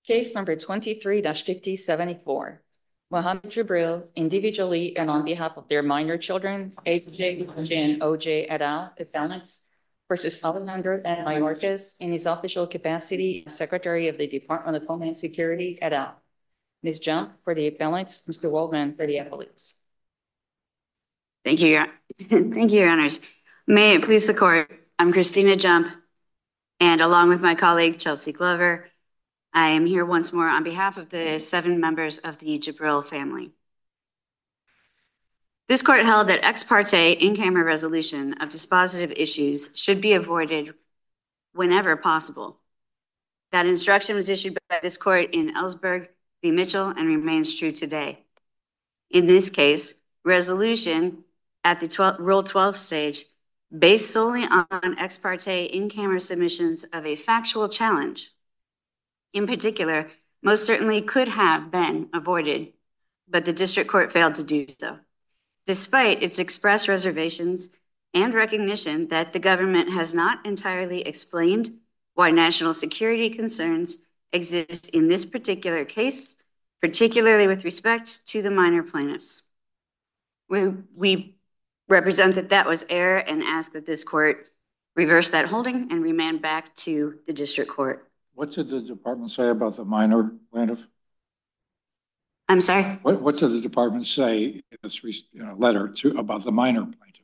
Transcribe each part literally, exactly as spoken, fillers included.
Case number twenty-three fifty seventy-four. Mohammed Jibril, individually and on behalf of their minor children, A J, and O J et al., appellants, versus Alejandro N. Mayorkas in his official capacity as Secretary of the Department of Homeland Security et al. Miz Jump for the appellants, Mister Waldman for the appellates. Thank you, Your, thank you, Your Honors. May it please the court, I'm Christina Jump, and along with my colleague Chelsea Glover, I am here once more on behalf of the seven members of the Jibril family. This court held that ex parte in-camera resolution of dispositive issues should be avoided whenever possible. That instruction was issued by this court in Ellsberg v. Mitchell and remains true today. In this case, resolution at the twelve, Rule twelve stage, based solely on ex parte in-camera submissions of a factual challenge, in particular, most certainly could have been avoided, but the district court failed to do so, despite its express reservations and recognition that the government has not entirely explained why national security concerns exist in this particular case, particularly with respect to the minor plaintiffs. We, we represent that that was error and ask that this court reverse that holding and remand back to the district court. What did the department say about the minor plaintiff? I'm sorry? What, what did the department say in this you know, letter to about the minor plaintiff?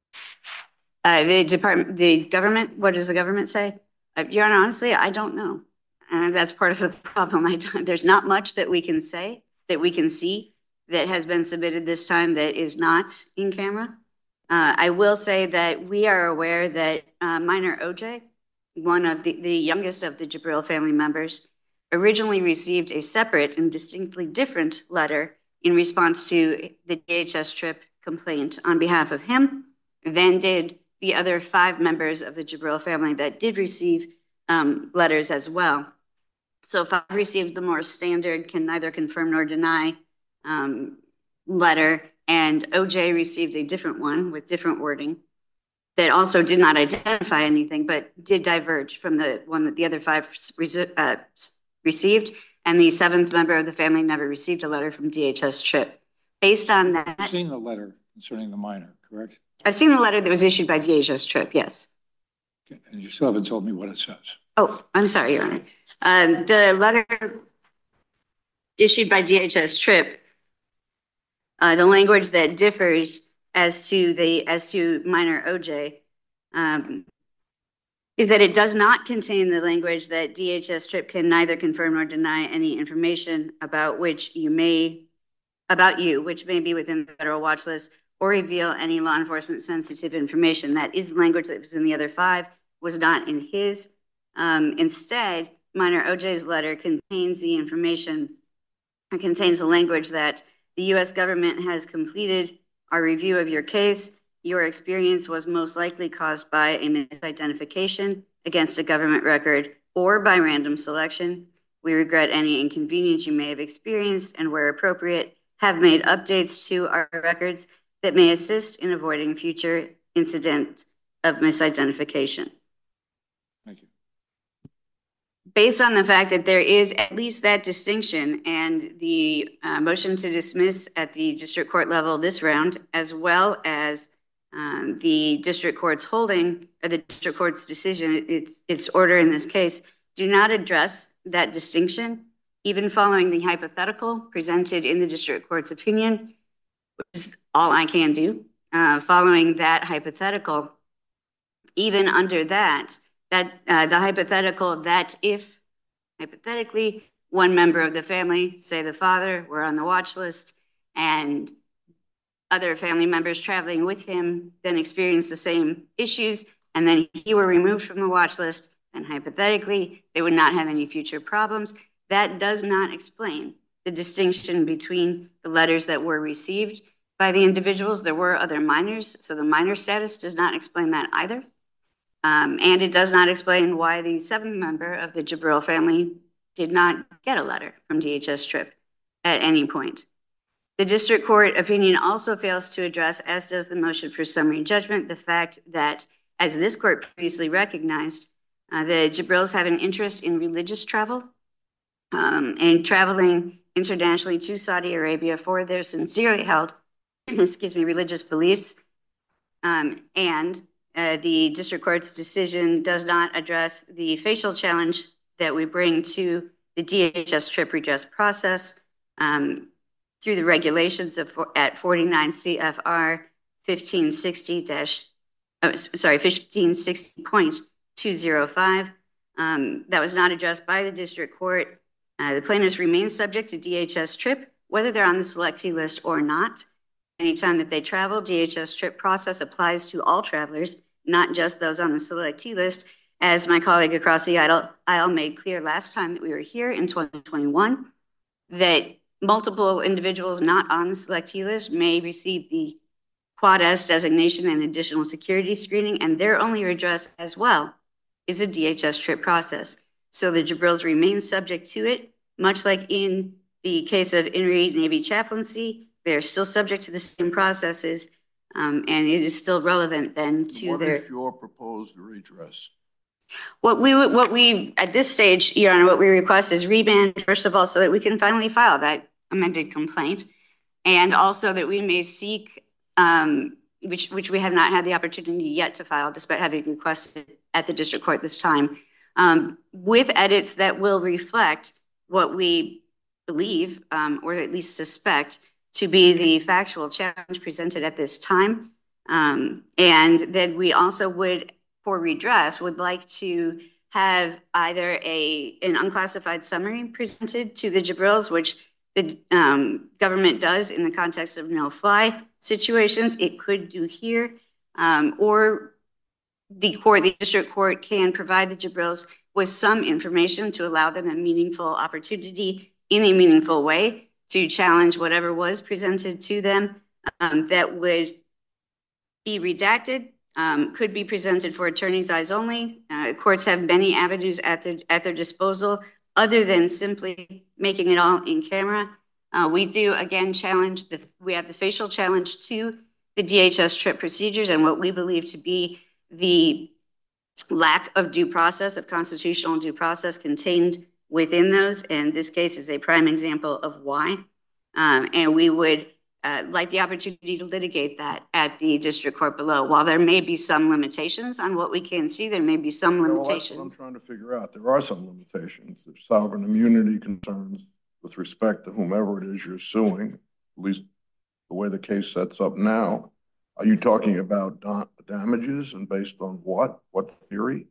Uh, the department, the government, what does the government say? Uh, Your Honor, honestly, I don't know. And that's part of the problem. I don't, there's not much that we can say, that we can see that has been submitted this time that is not in camera. Uh, I will say that we are aware that uh, minor O J, one of the, the youngest of the Jibril family members, originally received a separate and distinctly different letter in response to the D H S trip complaint on behalf of him, then did the other five members of the Jibril family that did receive um, letters as well. So five received the more standard, can neither confirm nor deny um, letter, and O J received a different one with different wording that also did not identify anything, but did diverge from the one that the other five uh, received, and the seventh member of the family never received a letter from D H S trip. Based on that— You've seen the letter concerning the minor, correct? I've seen the letter that was issued by D H S trip, yes. Okay. And you still haven't told me what it says. Oh, I'm sorry, Your Honor. Um, the letter issued by D H S trip, uh, the language that differs as to the as to minor O J um, is that it does not contain the language that D H S trip can neither confirm nor deny any information about which you may about you, which may be within the federal watch list, or reveal any law enforcement sensitive information. That is language that was in the other five, was not in his. Um, instead, minor O J's letter contains the information, it contains the language that the U S government has completed our review of your case. Your experience was most likely caused by a misidentification against a government record or by random selection. We regret any inconvenience you may have experienced and, where appropriate, have made updates to our records that may assist in avoiding future incident of misidentification. Thank you. Based on the fact that there is at least that distinction and the uh, motion to dismiss at the district court level this round, as well as um, the district court's holding, or the district court's decision, its, its order in this case, do not address that distinction, even following the hypothetical presented in the district court's opinion, which is all I can do. Uh, following that hypothetical, even under that, that uh, the hypothetical that if, hypothetically, one member of the family, say the father, were on the watch list, and other family members traveling with him then experienced the same issues, and then he were removed from the watch list, then hypothetically, they would not have any future problems. That does not explain the distinction between the letters that were received by the individuals. There were other minors, so the minor status does not explain that either. Um, and it does not explain why the seventh member of the Jibril family did not get a letter from D H S trip at any point. The district court opinion also fails to address, as does the motion for summary judgment, the fact that, as this court previously recognized, uh, the Jibrils have an interest in religious travel um, and traveling internationally to Saudi Arabia for their sincerely held, excuse me, religious beliefs. Um, and uh, the district court's decision does not address the facial challenge that we bring to the D H S trip redress process um, through the regulations of at forty-nine C F R fifteen sixty dash, oh, sorry, fifteen sixty point two oh five. Um, that was not addressed by the district court. Uh, the plaintiffs remain subject to D H S trip, whether they're on the selectee list or not. Anytime that they travel, D H S trip process applies to all travelers, not just those on the selectee list. As my colleague across the aisle, aisle made clear last time that we were here in twenty twenty-one, that multiple individuals not on the selectee list may receive the Quad S designation and additional security screening, and their only redress as well is a D H S trip process. So the Jabrils remain subject to it, much like in the case of In re Navy chaplaincy. They're still subject to the same processes, um, and it is still relevant then to what their. What is your proposed redress? What we would, what we at this stage, Your Honor, what we request is remand, first of all, so that we can finally file that amended complaint, and also that we may seek, um, which which we have not had the opportunity yet to file, despite having requested at the district court this time, um, with edits that will reflect what we believe, um, or at least suspect, to be the factual challenge presented at this time. Um, and then we also would, for redress, would like to have either a an unclassified summary presented to the Jabrils, which the um, government does in the context of no-fly situations. It could do here, um, or the court, the district court, can provide the Jabrils with some information to allow them a meaningful opportunity in a meaningful way to challenge whatever was presented to them, um, that would be redacted, um, could be presented for attorney's eyes only. Uh, courts have many avenues at their, at their disposal other than simply making it all in camera. Uh, we do, again, challenge, the, we have the facial challenge to the D H S trip procedures and what we believe to be the lack of due process, of constitutional due process contained within those, and this case is a prime example of why. Um, and we would uh, like the opportunity to litigate that at the district court below. While there may be some limitations on what we can see, there may be some limitations. Well, that's what I'm trying to figure out. There are some limitations. There's sovereign immunity concerns with respect to whomever it is you're suing, at least the way the case sets up now. Are you talking about damages, and based on what? What theory?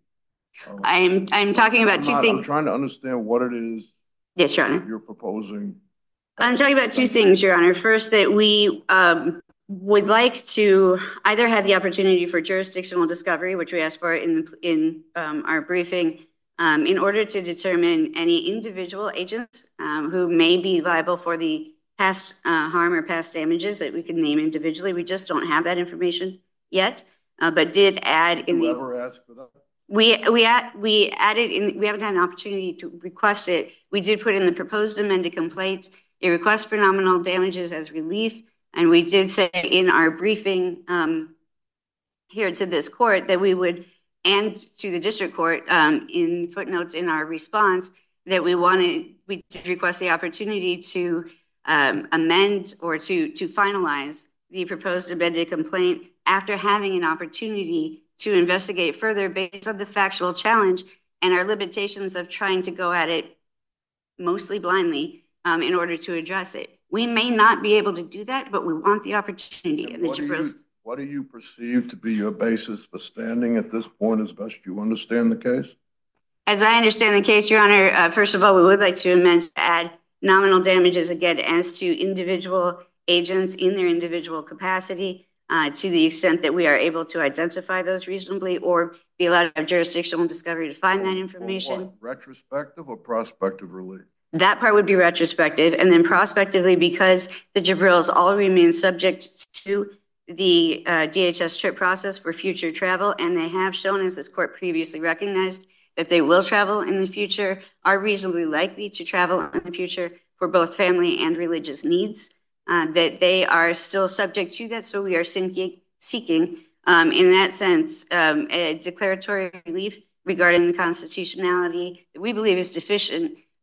I'm I'm talking about I'm two not, things. I'm trying to understand what it is. Yes, Your Honor. You're proposing. I'm talking about two things, Your Honor. First, that we um, would like to either have the opportunity for jurisdictional discovery, which we asked for in the, in um, our briefing, um, in order to determine any individual agents um, who may be liable for the past uh, harm or past damages that we can name individually. We just don't have that information yet, uh, but did add in the. Did you ever ask for that? We we add, we added in. We haven't had an opportunity to request it. We did put in the proposed amended complaint a request for nominal damages as relief, and we did say in our briefing um, here to this court that we would, and to the district court um, in footnotes in our response, that we wanted, we did request the opportunity to um, amend or to to finalize the proposed amended complaint after having an opportunity to investigate further based on the factual challenge and our limitations of trying to go at it mostly blindly um, in order to address it. We may not be able to do that, but we want the opportunity. And, and the what, do you, what do you perceive to be your basis for standing at this point as best you understand the case? As I understand the case, Your Honor, uh, first of all, we would like to amend to add nominal damages again as to individual agents in their individual capacity. Uh, to the extent that we are able to identify those reasonably or be allowed to have jurisdictional discovery to find that information. Retrospective or prospective relief? That part would be retrospective. And then prospectively, because the Jabrils all remain subject to the uh, D H S trip process for future travel, and they have shown, as this court previously recognized, that they will travel in the future, are reasonably likely to travel in the future for both family and religious needs. Uh, that they are still subject to that. So we are seeking, seeking um, in that sense, um, a declaratory relief regarding the constitutionality that we believe is deficient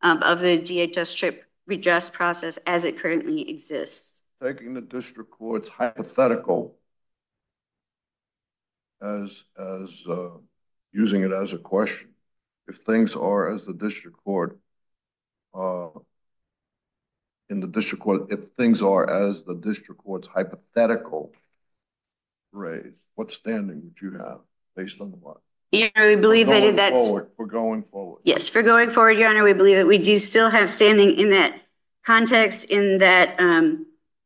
um, of the D H S trip redress process as it currently exists. Taking the district court's hypothetical as, as uh, using it as a question. If things are as the district court, uh, in the district court, if things are as the district court's hypothetical raised, what standing would you have based on what? Your Honor, we believe for that that's forward, for going forward. Yes, for going forward, Your Honor, we believe that we do still have standing in that context, in that um,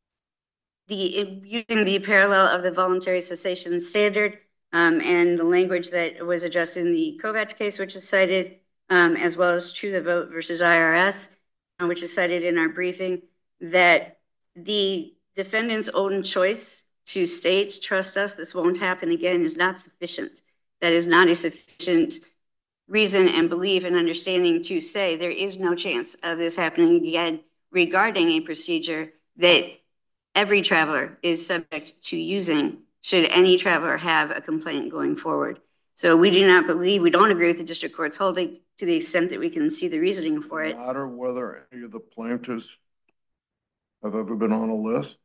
the in, using the parallel of the voluntary cessation standard um, and the language that was addressed in the Kovacs case, which is cited, um, as well as True the Vote versus I R S, uh, which is cited in our briefing, that the defendant's own choice to state, trust us, this won't happen again, is not sufficient. That is not a sufficient reason and belief and understanding to say there is no chance of this happening again regarding a procedure that every traveler is subject to using should any traveler have a complaint going forward. So we do not believe, we don't agree with the district court's holding to the extent that we can see the reasoning for it. No matter whether any of the plaintiffs have ever been on a list?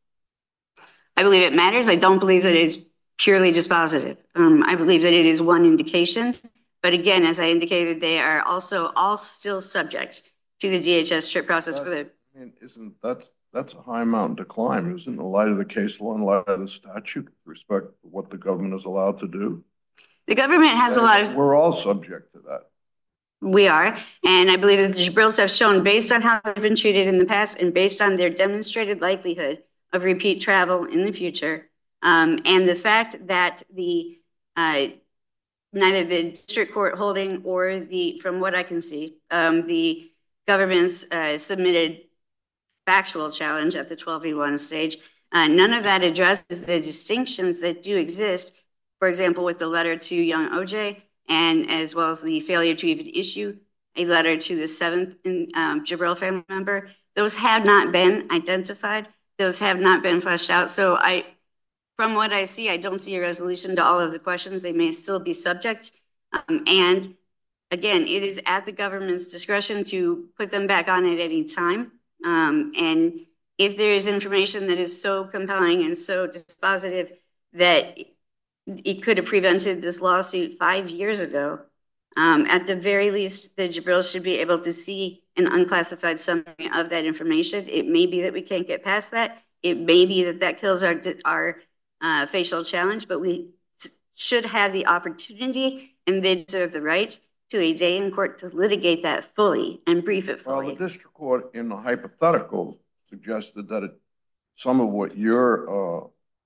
I believe it matters. I don't believe that it's purely dispositive. Um, I believe that it is one indication. But again, as I indicated, they are also all still subject to the D H S trip process That's, for the. I mean, isn't that's that's a high mountain to climb, isn't it? In light of the case law, in light of the statute, with respect to what the government is allowed to do. The government has and a lot of. We're all subject to that. We are, and I believe that the Jibril's have shown, based on how they've been treated in the past and based on their demonstrated likelihood of repeat travel in the future, um, and the fact that the uh, neither the district court holding or the, from what I can see, um, the government's uh, submitted factual challenge at the twelve v one stage, uh, none of that addresses the distinctions that do exist, for example, with the letter to young O J, and as well as the failure to even issue a letter to the seventh um, Jibril family member. Those have not been identified. Those have not been fleshed out. So I, from what I see, I don't see a resolution to all of the questions. They may still be subject. Um, and again, it is at the government's discretion to put them back on at any time. Um, and if there is information that is so compelling and so dispositive that it could have prevented this lawsuit five years ago, um, at the very least, the Jibril should be able to see an unclassified summary of that information. It may be that we can't get past that. It may be that that kills our, our uh, facial challenge, but we should have the opportunity, and they deserve the right to a day in court to litigate that fully and brief it fully. Well, the district court in the hypothetical suggested that it, some of what you're uh,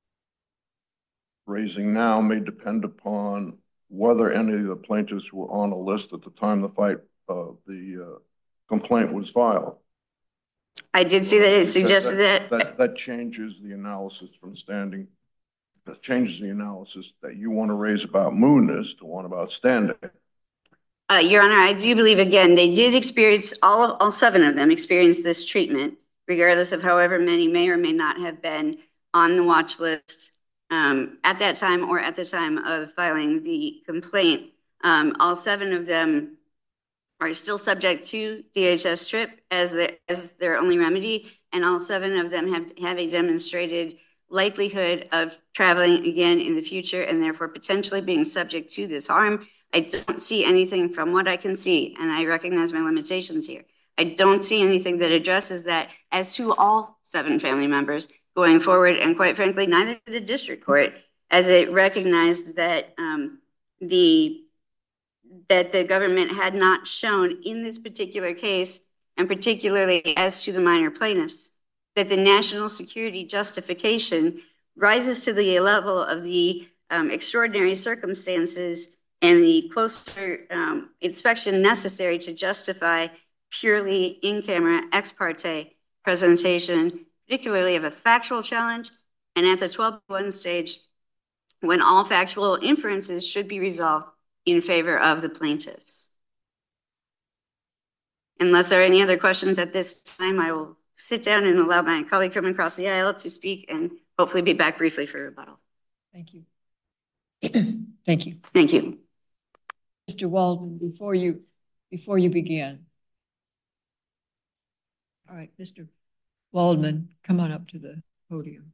raising now may depend upon whether any of the plaintiffs were on a list at the time the fight, uh, the uh, complaint was filed. I did see that it suggested that that. That, that changes the analysis from standing, that changes the analysis that you want to raise about mootness to one about standing. Uh, Your Honor, I do believe, again, they did experience, all, all seven of them experienced this treatment, regardless of however many may or may not have been on the watch list um, at that time or at the time of filing the complaint. Um, all seven of them are still subject to D H S trip as, the, as their only remedy, and all seven of them have, have a demonstrated likelihood of traveling again in the future and therefore potentially being subject to this harm. I don't see anything from what I can see, and I recognize my limitations here. I don't see anything that addresses that as to all seven family members going forward, and quite frankly, neither did the district court, as it recognized that um, the that the government had not shown in this particular case, and particularly as to the minor plaintiffs, that the national security justification rises to the level of the um, extraordinary circumstances and the closer um, inspection necessary to justify purely in-camera ex parte presentation, particularly of a factual challenge, and at the twelve one stage, when all factual inferences should be resolved in favor of the plaintiffs. Unless there are any other questions at this time, I will sit down and allow my colleague from across the aisle to speak and hopefully be back briefly for rebuttal. Thank you. Thank you. Thank you. Mister Walden, before you, before you begin, All right, Mister Waldman, come on up to the podium.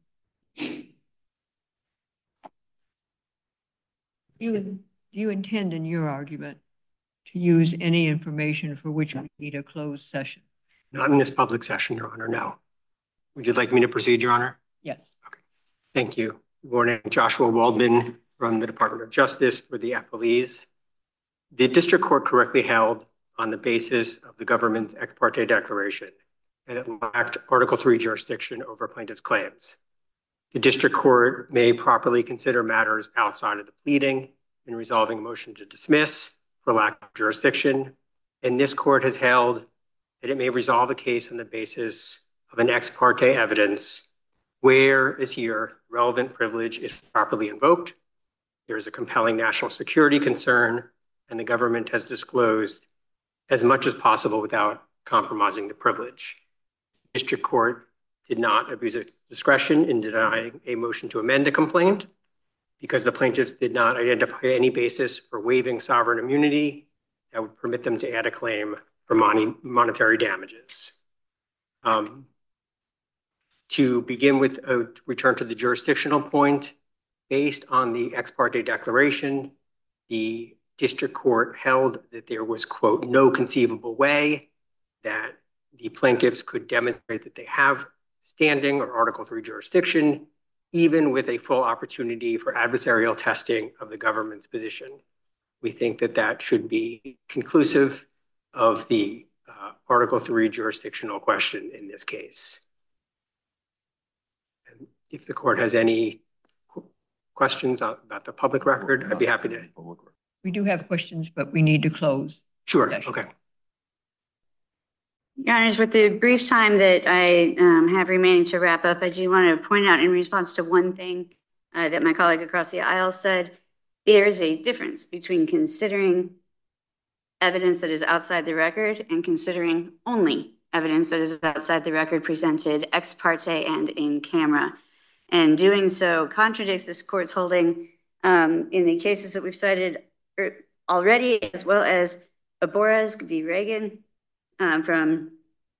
You, do you intend in your argument to use any information for which we need a closed session? Not in this public session, Your Honor, no. Would you like me to proceed, Your Honor? Yes. Okay. Thank you. Good morning, Joshua Waldman from the Department of Justice for the appellees. The district court correctly held on the basis of the government's ex parte declaration that it lacked Article three jurisdiction over plaintiff's claims. The district court may properly consider matters outside of the pleading in resolving a motion to dismiss for lack of jurisdiction. And this court has held that it may resolve a case on the basis of an ex parte evidence where, as here, relevant privilege is properly invoked, there is a compelling national security concern, and the government has disclosed as much as possible without compromising the privilege. The district court did not abuse its discretion in denying a motion to amend the complaint because the plaintiffs did not identify any basis for waiving sovereign immunity that would permit them to add a claim for money, monetary damages. Um, to begin with, a return to the jurisdictional point, based on the ex parte declaration, the district court held that there was, quote, no conceivable way that the plaintiffs could demonstrate that they have standing or Article three jurisdiction, even with a full opportunity for adversarial testing of the government's position. We think that that should be conclusive of the uh, Article three jurisdictional question in this case. And if the court has any qu questions about the public record, I'd be happy to. We do have questions, but we need to close. Sure, session. okay. Your Honors, with the brief time that I um, have remaining to wrap up, I do want to point out in response to one thing uh, that my colleague across the aisle said, there is a difference between considering evidence that is outside the record and considering only evidence that is outside the record presented ex parte and in camera. And doing so contradicts this court's holding um, in the cases that we've cited already, as well as Aborez v. Reagan um, from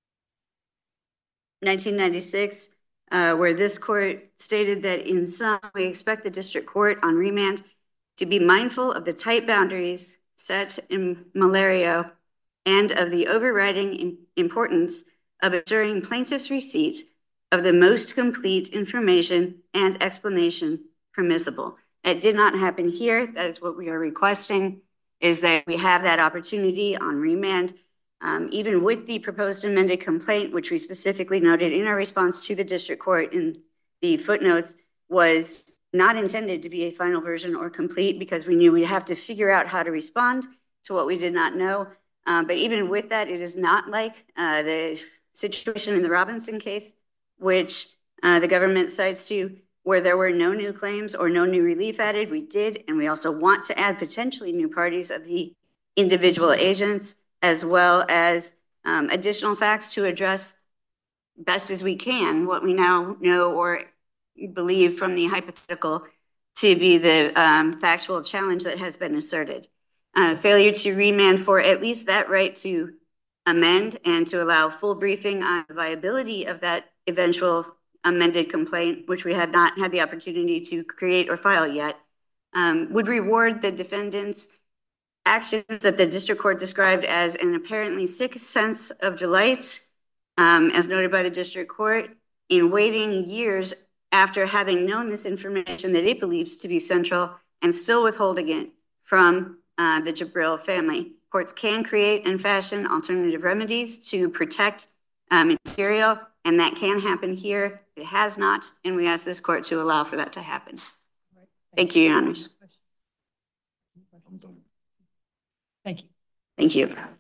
nineteen ninety-six, uh, where this court stated that in sum, we expect the district court on remand to be mindful of the tight boundaries set in Malario and of the overriding importance of assuring plaintiff's receipt of the most complete information and explanation permissible. It did not happen here. That is what we are requesting, is that we have that opportunity on remand, um, even with the proposed amended complaint, which we specifically noted in our response to the district court in the footnotes, was not intended to be a final version or complete because we knew we'd have to figure out how to respond to what we did not know. Um, but even with that, it is not like uh, the situation in the Robinson case, which uh, the government cites to, where there were no new claims or no new relief added. We did, and we also want to add potentially new parties of the individual agents, as well as um, additional facts to address best as we can what we now know or believe from the hypothetical to be the um, factual challenge that has been asserted. Uh, failure to remand for at least that right to amend and to allow full briefing on the viability of that eventual amended complaint, which we had not had the opportunity to create or file yet, um, would reward the defendant's actions that the district court described as an apparently sick sense of delight, um, as noted by the district court, in waiting years after having known this information that it believes to be central and still withholding it from uh, the Jabril family. Courts can create and fashion alternative remedies to protect um, material, and that can happen here. It has not, and we ask this court to allow for that to happen. Thank you, Your Honors. Thank you. Thank you.